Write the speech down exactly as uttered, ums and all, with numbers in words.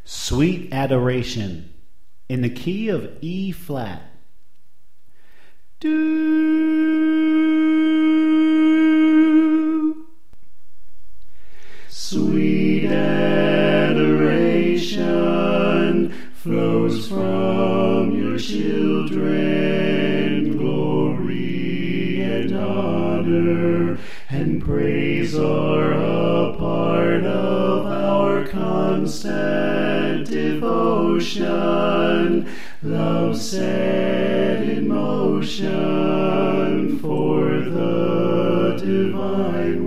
Sweet Adoration in the key of E flat. Do. Sweet adoration flows from your children. Glory and honor and praise are a part of our constant devotion. Love set in motion for the divine